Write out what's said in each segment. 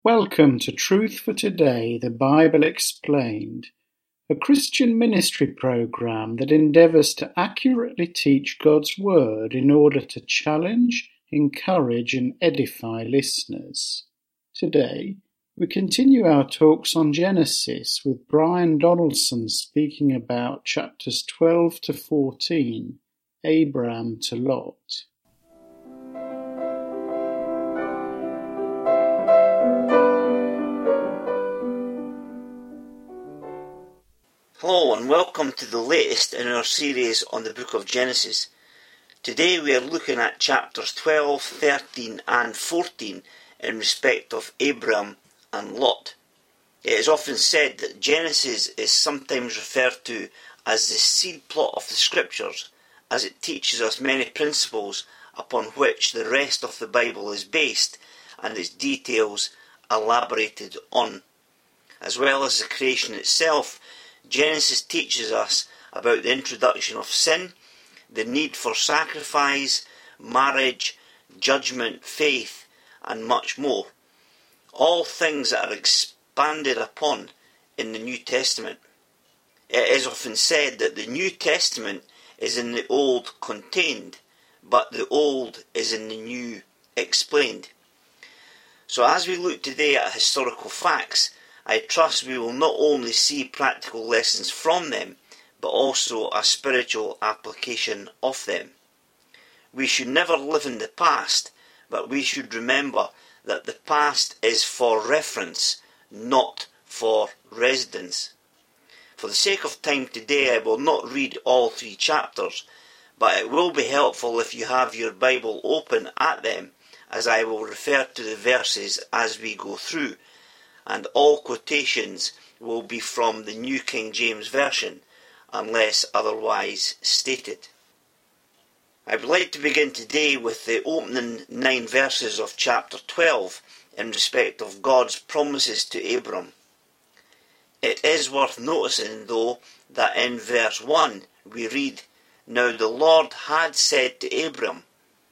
Welcome to Truth for Today, the Bible Explained, a Christian ministry program that endeavors to accurately teach God's Word in order to challenge, encourage, and edify listeners. Today, we continue our talks on Genesis with Brian Donaldson speaking about chapters 12 to 14, Abram to Lot. Hello and welcome to the latest in our series on the book of Genesis. Today we are looking at chapters 12, 13 and 14 in respect of Abram and Lot. It is often said that Genesis is sometimes referred to as the seed plot of the scriptures, as it teaches us many principles upon which the rest of the Bible is based and its details elaborated on. As well as the creation itself, Genesis teaches us about the introduction of sin, the need for sacrifice, marriage, judgment, faith, and much more. All things that are expanded upon in the New Testament. It is often said that the New Testament is in the Old contained, but the Old is in the New explained. So as we look today at historical facts, I trust we will not only see practical lessons from them, but also a spiritual application of them. We should never live in the past, but we should remember that the past is for reference, not for residence. For the sake of time today, I will not read all 3 chapters, but it will be helpful if you have your Bible open at them, as I will refer to the verses as we go through, and all quotations will be from the New King James Version, unless otherwise stated. I would like to begin today with the opening 9 verses of chapter 12 in respect of God's promises to Abram. It is worth noticing, though, that in verse 1 we read, "Now the Lord had said to Abram."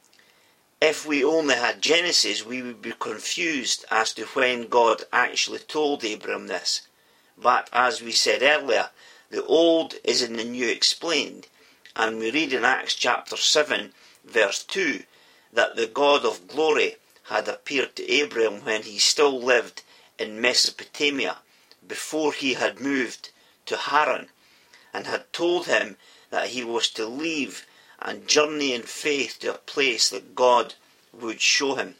If we only had Genesis, we would be confused as to when God actually told Abram this. But as we said earlier, the Old is in the New explained, and we read in Acts chapter 7, verse 2, that the God of glory had appeared to Abram when he still lived in Mesopotamia, before he had moved to Haran, and had told him that he was to leave and journey in faith to a place that God would show him.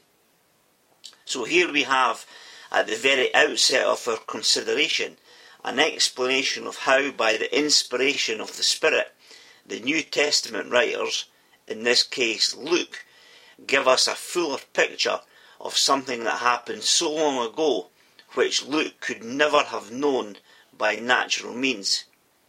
So here we have, at the very outset of our consideration, an explanation of how, by the inspiration of the Spirit, the New Testament writers, in this case Luke, give us a fuller picture of something that happened so long ago, which Luke could never have known by natural means.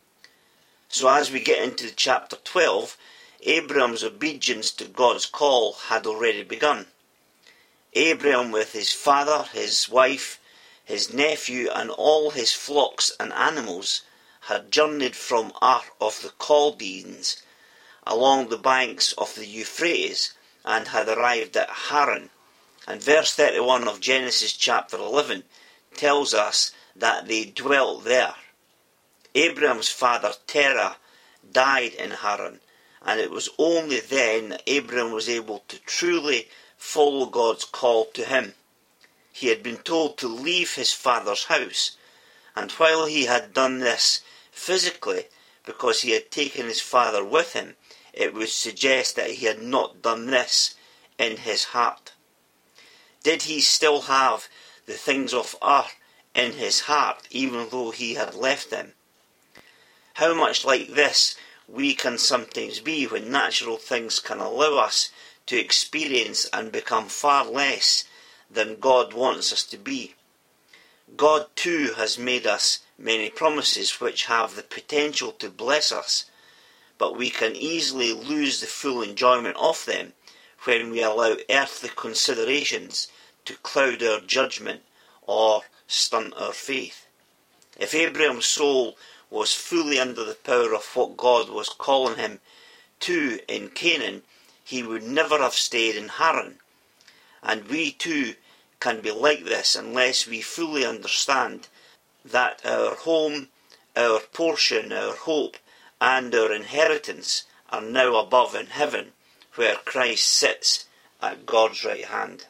So as we get into chapter 12, Abram's obedience to God's call had already begun. Abram, with his father, his wife, his nephew, and all his flocks and animals, had journeyed from Ur of the Chaldeans along the banks of the Euphrates and had arrived at Haran. And verse 31 of Genesis chapter 11 tells us that they dwelt there. Abram's father Terah died in Haran, and it was only then that Abram was able to truly follow God's call to him. He had been told to leave his father's house, and while he had done this physically, because he had taken his father with him, it would suggest that he had not done this in his heart. Did he still have the things of Ur in his heart, even though he had left them? How much like this we can sometimes be when natural things can allow us to experience and become far less than God wants us to be. God too has made us many promises which have the potential to bless us, but we can easily lose the full enjoyment of them when we allow earthly considerations to cloud our judgment or stunt our faith. If Abraham's soul was fully under the power of what God was calling him to in Canaan, he would never have stayed in Haran. And we too can be like this unless we fully understand that our home, our portion, our hope, and our inheritance are now above in heaven, where Christ sits at God's right hand.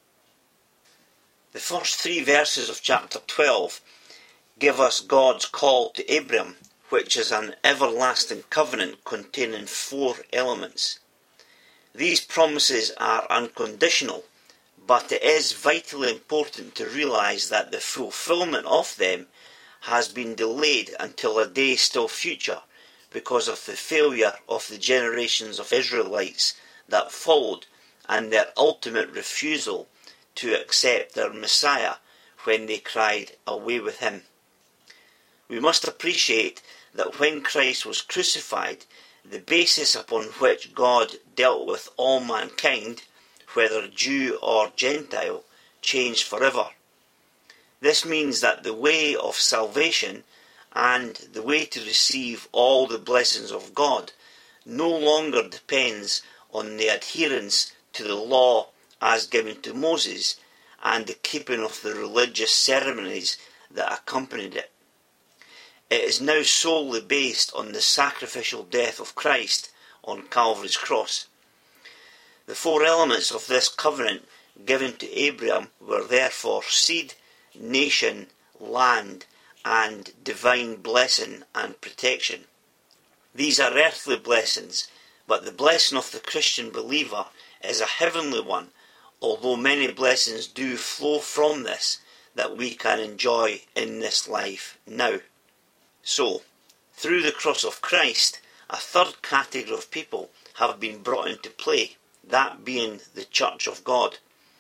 The first 3 verses of chapter 12 give us God's call to Abram, which is an everlasting covenant containing 4 elements. These promises are unconditional, but it is vitally important to realise that the fulfilment of them has been delayed until a day still future because of the failure of the generations of Israelites that followed and their ultimate refusal to accept their Messiah when they cried, "Away with him." We must appreciate that when Christ was crucified, the basis upon which God dealt with all mankind, whether Jew or Gentile, changed forever. This means that the way of salvation and the way to receive all the blessings of God no longer depends on the adherence to the law as given to Moses and the keeping of the religious ceremonies that accompanied it. It is now solely based on the sacrificial death of Christ on Calvary's cross. The 4 elements of this covenant given to Abraham were therefore seed, nation, land, and divine blessing and protection. These are earthly blessings, but the blessing of the Christian believer is a heavenly one, although many blessings do flow from this that we can enjoy in this life now. So, through the cross of Christ, a 3rd category of people have been brought into play, that being the Church of God.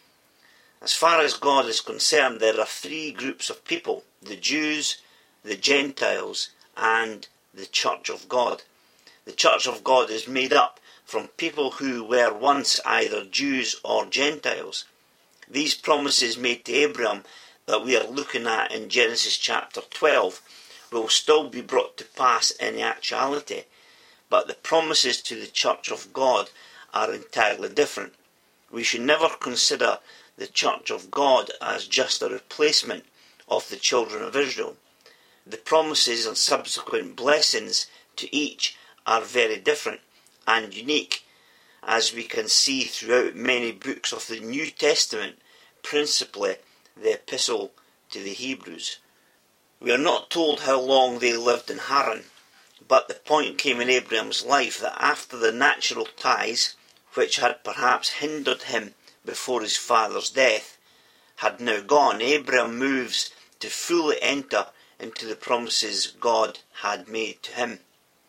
As far as God is concerned, there are 3 groups of people: the Jews, the Gentiles, and the Church of God. The Church of God is made up from people who were once either Jews or Gentiles. These promises made to Abraham that we are looking at in Genesis chapter 12 will still be brought to pass in actuality, but the promises to the Church of God are entirely different. We should never consider the Church of God as just a replacement of the children of Israel. The promises and subsequent blessings to each are very different and unique, as we can see throughout many books of the New Testament, principally the Epistle to the Hebrews. We are not told how long they lived in Haran, but the point came in Abraham's life that after the natural ties, which had perhaps hindered him before his father's death, had now gone, Abraham moves to fully enter into the promises God had made to him.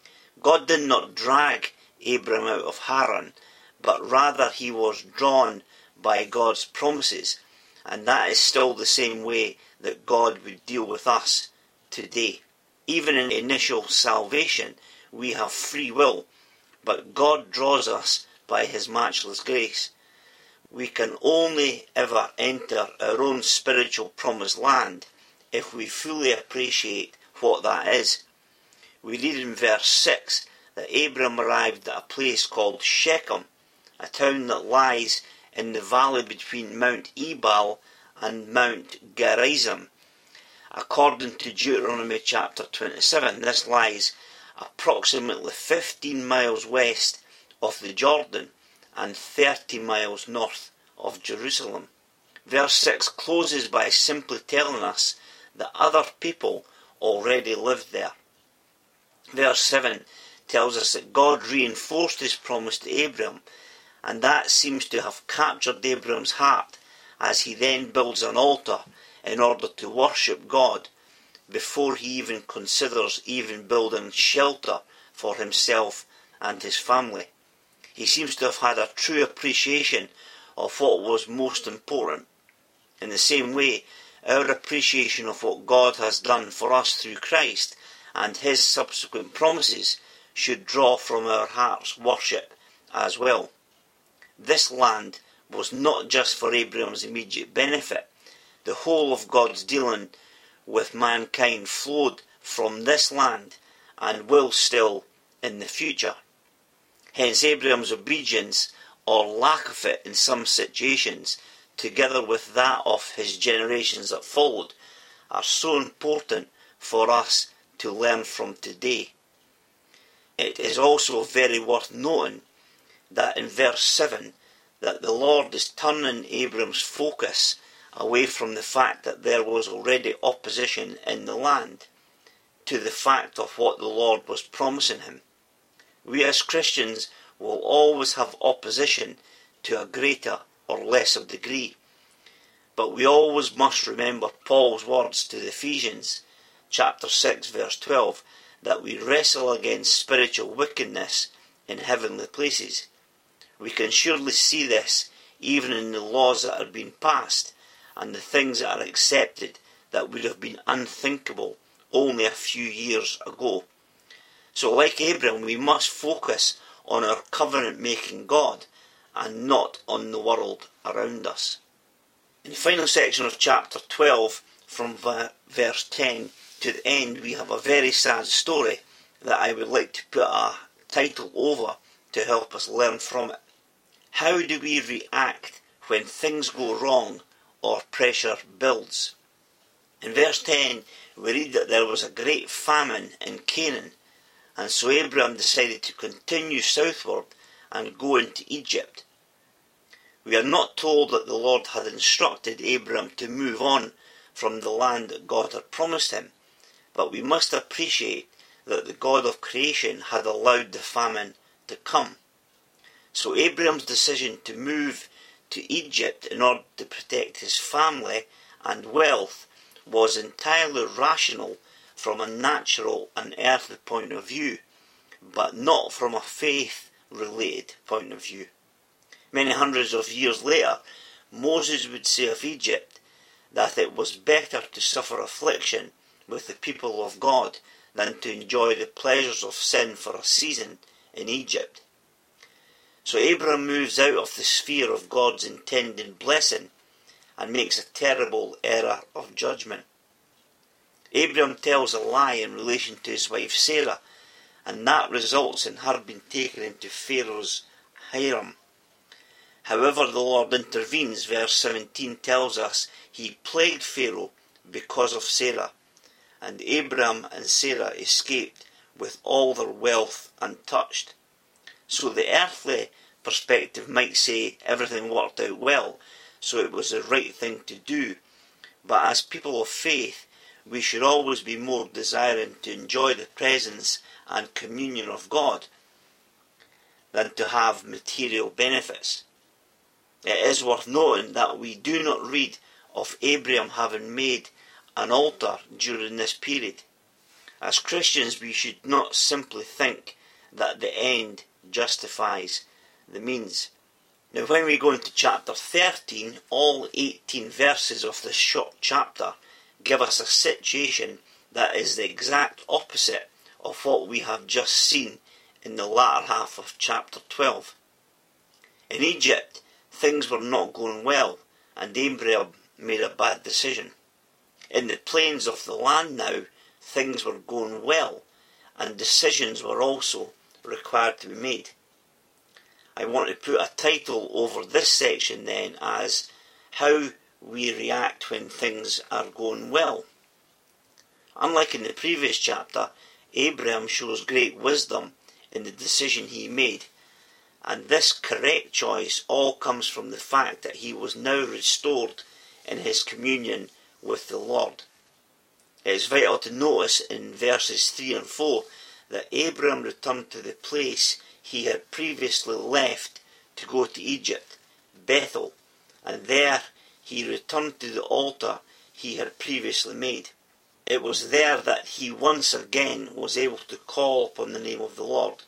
God did not drag Abraham out of Haran, but rather he was drawn by God's promises, and that is still the same way that God would deal with us today. Even in initial salvation, we have free will, but God draws us by his matchless grace. We can only ever enter our own spiritual promised land if we fully appreciate what that is. We read in verse 6 that Abraham arrived at a place called Shechem, a town that lies in the valley between Mount Ebal and Mount Gerizim. According to Deuteronomy chapter 27, this lies approximately 15 miles west of the Jordan and 30 miles north of Jerusalem. Verse 6 closes by simply telling us that other people already lived there. Verse 7 tells us that God reinforced his promise to Abraham, and that seems to have captured Abraham's heart as he then builds an altar in order to worship God before he even considers even building shelter for himself and his family. He seems to have had a true appreciation of what was most important. In the same way, our appreciation of what God has done for us through Christ and his subsequent promises should draw from our heart's worship as well. This land was not just for Abraham's immediate benefit. The whole of God's dealing with mankind flowed from this land and will still in the future. Hence Abraham's obedience, or lack of it in some situations, together with that of his generations that followed, are so important for us to learn from today. It is also very worth noting that in verse 7 that the Lord is turning Abram's focus away from the fact that there was already opposition in the land to the fact of what the Lord was promising him. We as Christians will always have opposition to a greater or lesser degree, but we always must remember Paul's words to the Ephesians, chapter 6 verse 12, that we wrestle against spiritual wickedness in heavenly places. We can surely see this even in the laws that are being passed and the things that are accepted that would have been unthinkable only a few years ago. So like Abram, we must focus on our covenant-making God and not on the world around us. In the final section of chapter 12, from verse 10 to the end, we have a very sad story that I would like to put a title over to help us learn from it. How do we react when things go wrong or pressure builds? In verse 10, we read that there was a great famine in Canaan, and so Abram decided to continue southward and go into Egypt. We are not told that the Lord had instructed Abram to move on from the land that God had promised him, but we must appreciate that the God of creation had allowed the famine to come. So Abram's decision to move to Egypt in order to protect his family and wealth was entirely rational from a natural and earthly point of view, but not from a faith-related point of view. Many hundreds of years later, Moses would say of Egypt that it was better to suffer affliction with the people of God than to enjoy the pleasures of sin for a season in Egypt. So Abram moves out of the sphere of God's intended blessing and makes a terrible error of judgment. Abram tells a lie in relation to his wife Sarah, and that results in her being taken into Pharaoh's harem. However, the Lord intervenes. Verse 17 tells us he plagued Pharaoh because of Sarah, and Abram and Sarah escaped with all their wealth untouched. So the earthly perspective might say everything worked out well, so it was the right thing to do. But as people of faith, we should always be more desiring to enjoy the presence and communion of God than to have material benefits. It is worth noting that we do not read of Abraham having made an altar during this period. As Christians, we should not simply think that the end justifies the means. Now, when we go into chapter 13, all 18 verses of this short chapter give us a situation that is the exact opposite of what we have just seen in the latter half of chapter 12. In Egypt, things were not going well, and Abraham made a bad decision. In the plains of the land now, things were going well, and decisions were also required to be made. I want to put a title over this section then as How We React When Things Are Going Well. Unlike in the previous chapter, Abraham shows great wisdom in the decision he made, and this correct choice all comes from the fact that he was now restored in his communion with the Lord. It is vital to notice in verses 3 and 4 that Abraham returned to the place he had previously left to go to Egypt, Bethel, and there he returned to the altar he had previously made. It was there that he once again was able to call upon the name of the Lord.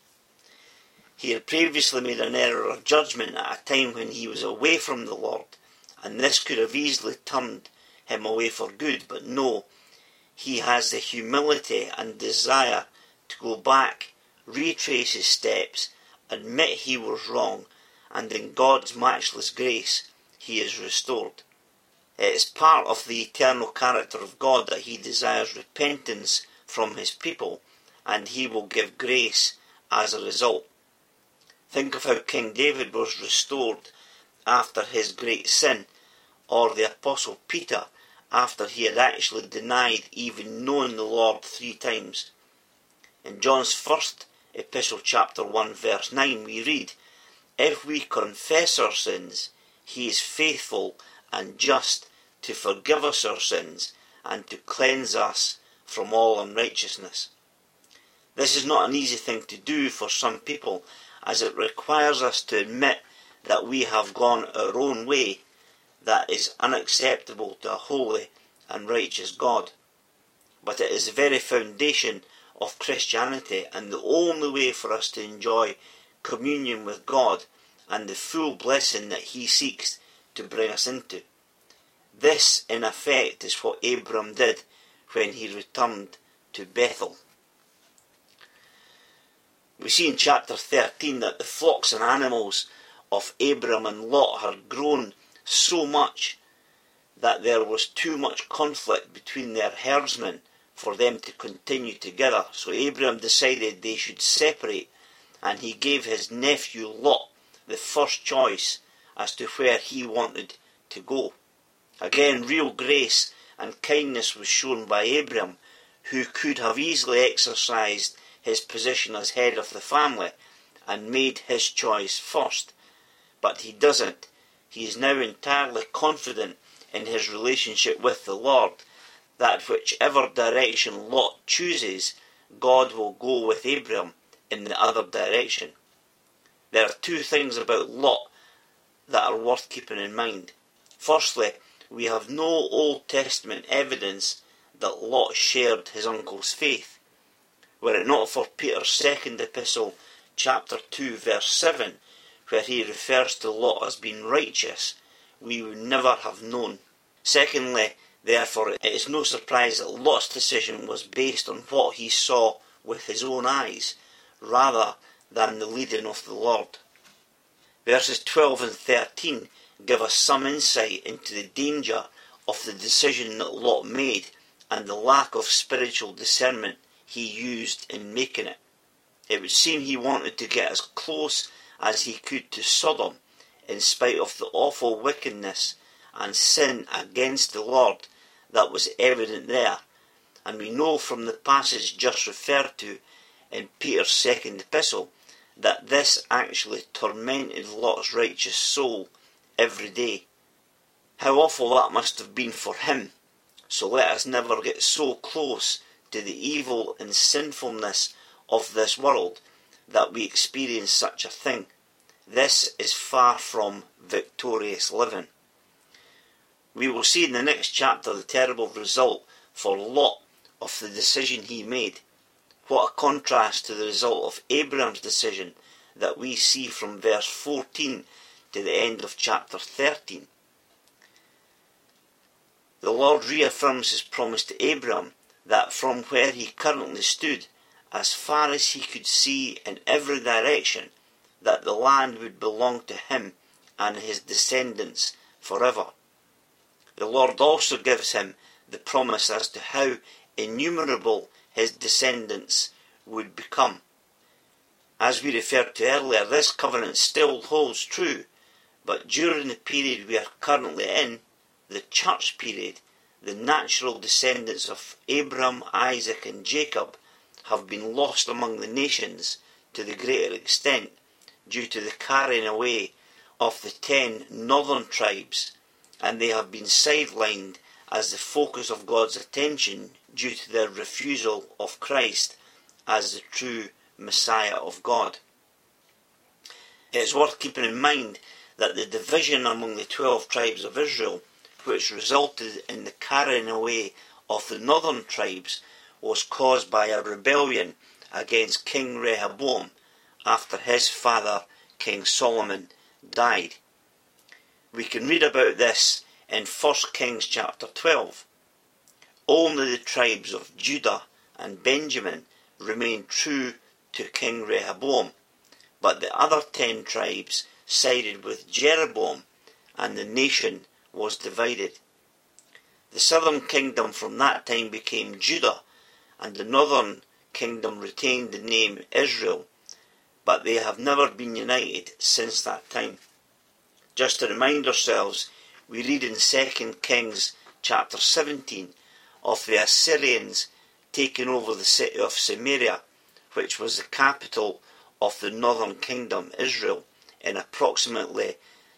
He had previously made an error of judgment at a time when he was away from the Lord, and this could have easily turned him away for good, but no, he has the humility and desire to go back, retrace his steps, admit he was wrong, and in God's matchless grace he is restored. It is part of the eternal character of God that he desires repentance from his people, and he will give grace as a result. Think of how King David was restored after his great sin, or the Apostle Peter after he had actually denied even knowing the Lord 3 times. In John's first epistle, chapter 1, verse 9, we read, "If we confess our sins, he is faithful and just to forgive us our sins and to cleanse us from all unrighteousness." This is not an easy thing to do for some people, as it requires us to admit that we have gone our own way that is unacceptable to a holy and righteous God. But it is the very foundation of Christianity and the only way for us to enjoy communion with God and the full blessing that he seeks to bring us into. This, in effect, is what Abram did when he returned to Bethel. We see in chapter 13 that the flocks and animals of Abram and Lot had grown so much that there was too much conflict between their herdsmen for them to continue together. So Abram decided they should separate, and he gave his nephew Lot the first choice as to where he wanted to go. Again, real grace and kindness was shown by Abram, who could have easily exercised his position as head of the family and made his choice first. But he doesn't. He is now entirely confident in his relationship with the Lord, that whichever direction Lot chooses, God will go with Abram in the other direction. There are 2 things about Lot that are worth keeping in mind. Firstly, we have no Old Testament evidence that Lot shared his uncle's faith. Were it not for Peter's second epistle, chapter 2, verse 7, where he refers to Lot as being righteous, we would never have known. Secondly, therefore, it is no surprise that Lot's decision was based on what he saw with his own eyes, rather than the leading of the Lord. Verses 12 and 13 give us some insight into the danger of the decision that Lot made and the lack of spiritual discernment he used in making it. It would seem he wanted to get as close as he could to Sodom, in spite of the awful wickedness and sin against the Lord that was evident there, and we know from the passage just referred to in Peter's second epistle that this actually tormented Lot's righteous soul every day. How awful that must have been for him. So let us never get so close to the evil and sinfulness of this world that we experience such a thing. This is far from victorious living. We will see in the next chapter the terrible result for Lot of the decision he made. What a contrast to the result of Abraham's decision that we see from verse 14 to the end of chapter 13. The Lord reaffirms his promise to Abraham that from where he currently stood, as far as he could see in every direction, that the land would belong to him and his descendants forever. The Lord also gives him the promise as to how innumerable his descendants would become. As we referred to earlier, this covenant still holds true, but during the period we are currently in, the church period, the natural descendants of Abraham, Isaac and Jacob have been lost among the nations to the greater extent due to the carrying away of the 10 northern tribes, and they have been sidelined as the focus of God's attention due to their refusal of Christ as the true Messiah of God. It is worth keeping in mind that the division among the 12 tribes of Israel, which resulted in the carrying away of the northern tribes, was caused by a rebellion against King Rehoboam after his father King Solomon died. We can read about this in 1 Kings chapter 12. Only the tribes of Judah and Benjamin remained true to King Rehoboam, but the other 10 tribes sided with Jeroboam, and the nation was divided. The southern kingdom from that time became Judah, and the northern kingdom retained the name Israel, but they have never been united since that time. Just to remind ourselves, we read in 2 Kings chapter 17 of the Assyrians taking over the city of Samaria, which was the capital of the northern kingdom Israel, in approximately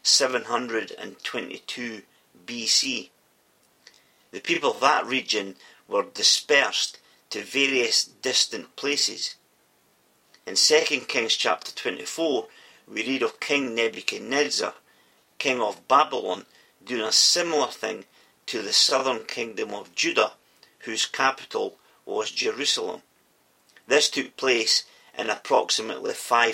722 BC. The people of that region were dispersed to various distant places. In 2 Kings chapter 24, we read of King Nebuchadnezzar, king of Babylon, doing a similar thing to the southern kingdom of Judah, whose capital was Jerusalem. This took place in approximately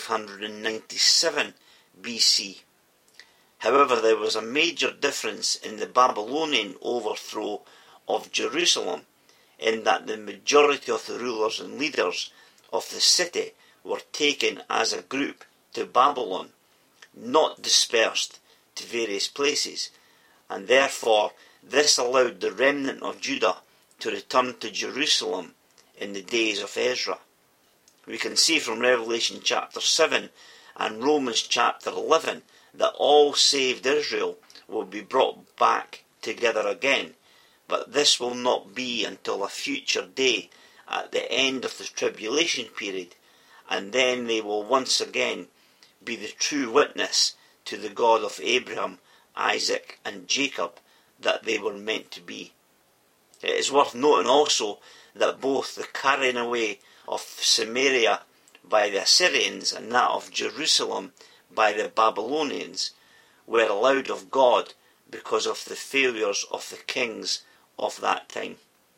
597 BC. However, there was a major difference in the Babylonian overthrow of Jerusalem, in that the majority of the rulers and leaders of the city were taken as a group to Babylon, not dispersed to various places, and therefore this allowed the remnant of Judah to return to Jerusalem in the days of Ezra. We can see from Revelation chapter 7 and Romans chapter 11 that all saved Israel will be brought back together again, but this will not be until a future day at the end of the tribulation period, and then they will once again be the true witness to the God of Abraham, Isaac and Jacob that they were meant to be. It is worth noting also that both the carrying away of Samaria by the Assyrians and that of Jerusalem by the Babylonians were allowed of God because of the failures of the kings of that time.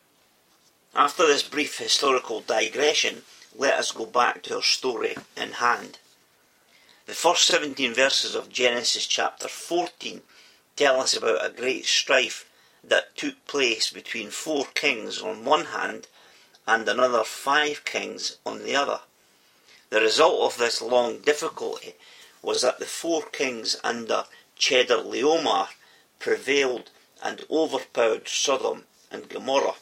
After this brief historical digression, let us go back to our story in hand. The first 17 verses of Genesis chapter 14 tell us about a great strife that took place between 4 kings on one hand and another 5 kings on the other. The result of this long difficulty was that the 4 kings under Chedorlaomer prevailed and overpowered Sodom and Gomorrah.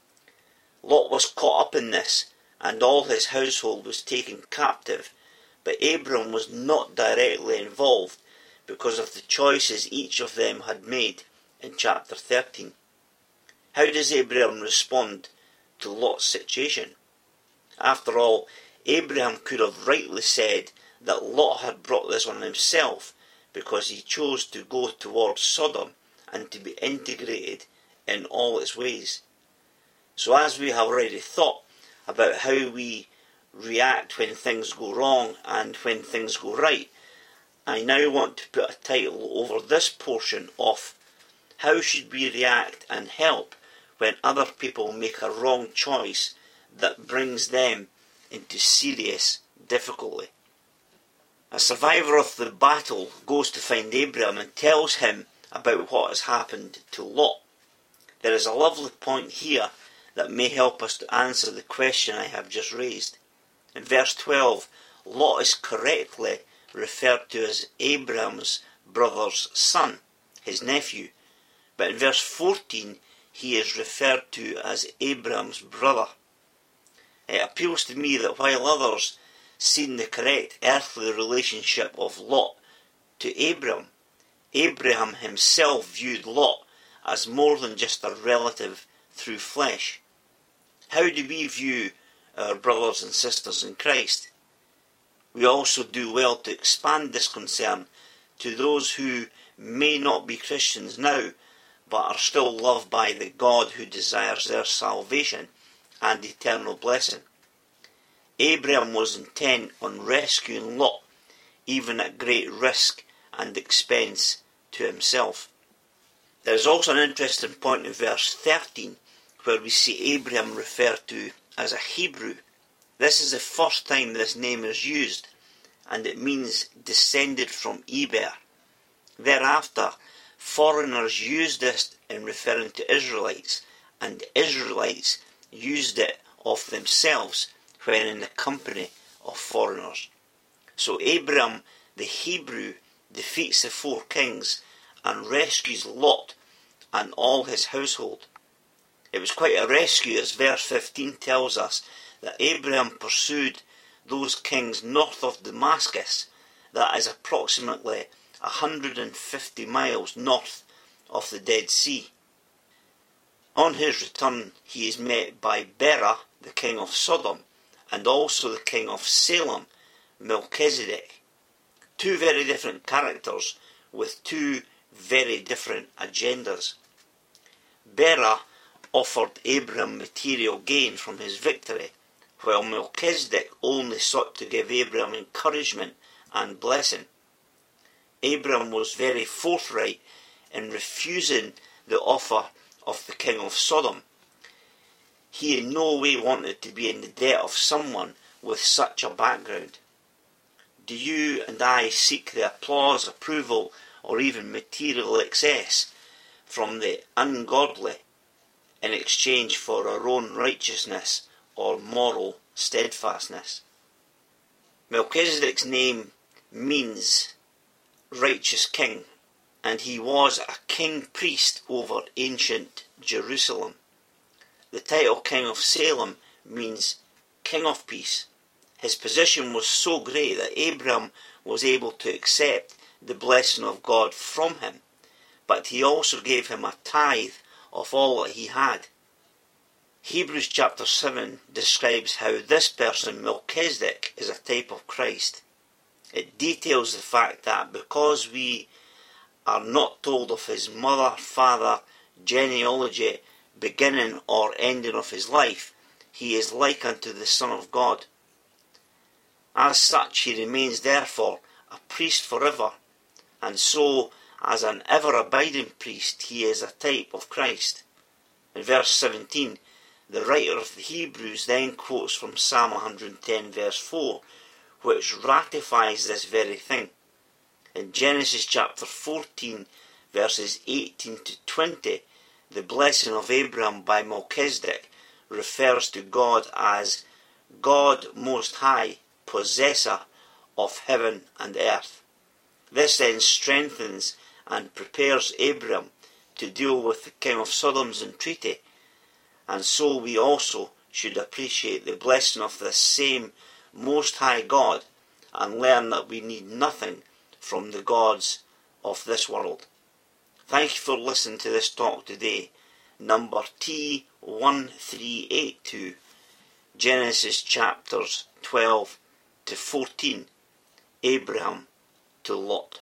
Lot was caught up in this, and all his household was taken captive, but Abram was not directly involved because of the choices each of them had made in chapter 13. How does Abraham respond to Lot's situation? After all, Abraham could have rightly said that Lot had brought this on himself because he chose to go towards Sodom and to be integrated in all its ways. So as we have already thought about how we react when things go wrong and when things go right, I now want to put a title over this portion of how should we react and help when other people make a wrong choice that brings them into serious difficulty. A survivor of the battle goes to find Abraham and tells him about what has happened to Lot. There is a lovely point here that may help us to answer the question I have just raised. In verse 12, Lot is correctly referred to as Abraham's brother's son, his nephew, but in verse 14 he is referred to as Abraham's brother. It appeals to me that while others seen the correct earthly relationship of Lot to Abraham, Abraham himself viewed Lot as more than just a relative through flesh. How do we view our brothers and sisters in Christ? We also do well to expand this concern to those who may not be Christians now, but are still loved by the God who desires their salvation and eternal blessing. Abraham was intent on rescuing Lot, even at great risk and expense to himself. There is also an interesting point in verse 13, where we see Abraham referred to as a Hebrew. This is the first time this name is used, and it means descended from Eber. Thereafter, foreigners used this in referring to Israelites, and Israelites used it of themselves when in the company of foreigners. So Abraham, the Hebrew, defeats the 4 kings and rescues Lot and all his household. It was quite a rescue, as verse 15 tells us, that Abraham pursued those kings north of Damascus, that is approximately 150 miles north of the Dead Sea. On his return, he is met by Bera, the king of Sodom, and also the king of Salem, Melchizedek. Two very different characters with two very different agendas. Bera offered Abram material gain from his victory, while Melchizedek only sought to give Abram encouragement and blessing. Abram was very forthright in refusing the offer of the king of Sodom. He in no way wanted to be in the debt of someone with such a background. Do you and I seek the applause, approval, or even material excess from the ungodly in exchange for our own righteousness or moral steadfastness? Melchizedek's name means righteous king, and he was a king-priest over ancient Jerusalem. The title King of Salem means King of Peace. His position was so great that Abram was able to accept the blessing of God from him, but he also gave him a tithe of all that he had. Hebrews chapter 7 describes how this person, Melchizedek, is a type of Christ. It details the fact that because we are not told of his mother, father, genealogy, beginning or ending of his life, he is like unto the Son of God. As such, he remains therefore a priest forever, and so, as an ever-abiding priest, he is a type of Christ. In verse 17, the writer of the Hebrews then quotes from Psalm 110 verse 4, which ratifies this very thing. In Genesis chapter 14 verses 18 to 20, the blessing of Abraham by Melchizedek refers to God as God Most High, possessor of heaven and earth. This then strengthens and prepares Abraham to deal with the king of Sodom's entreaty, and so we also should appreciate the blessing of this same Most High God and learn that we need nothing from the gods of this world. Thank you for listening to this talk today, number T1382, Genesis chapters 12 to 14, Abraham to Lot.